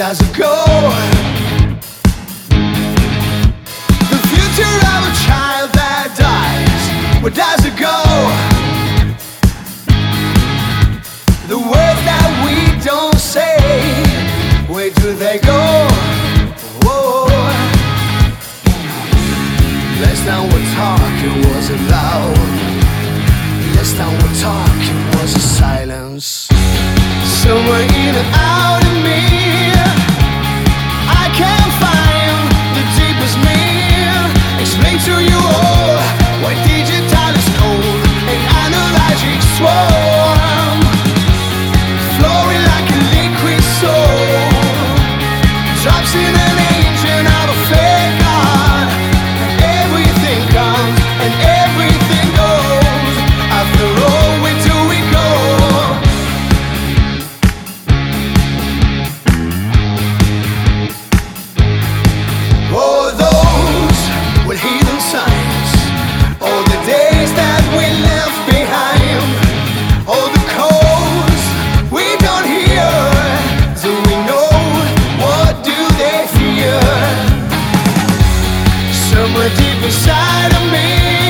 does it go? The future of a child that dies, where does it go? The words that we don't say, where do they go? Whoa. Last time we talked, it wasn't loud. Last time we talked, it was a silence. Somewhere in and out of me, I can't find the deepest me. Explain to you all why digital is cold and analytic swarm, flowing like a liquid soul, drops in an engine of a fake heart. Everything comes and everything goes. After all, where do we go? All those with hidden signs, all the days that we left behind, all the calls we don't hear. Do we know, what do they fear? Somewhere deep inside of me,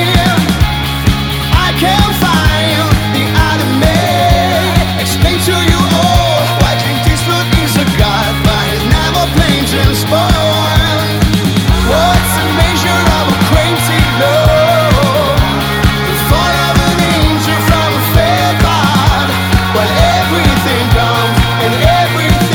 I can't find the anime. Explain to you all why Clint Eastwood is a god, but he's never plain transparent. What's the measure of a crazy love? The fall of an angel from a fair god. Well, everything comes and everything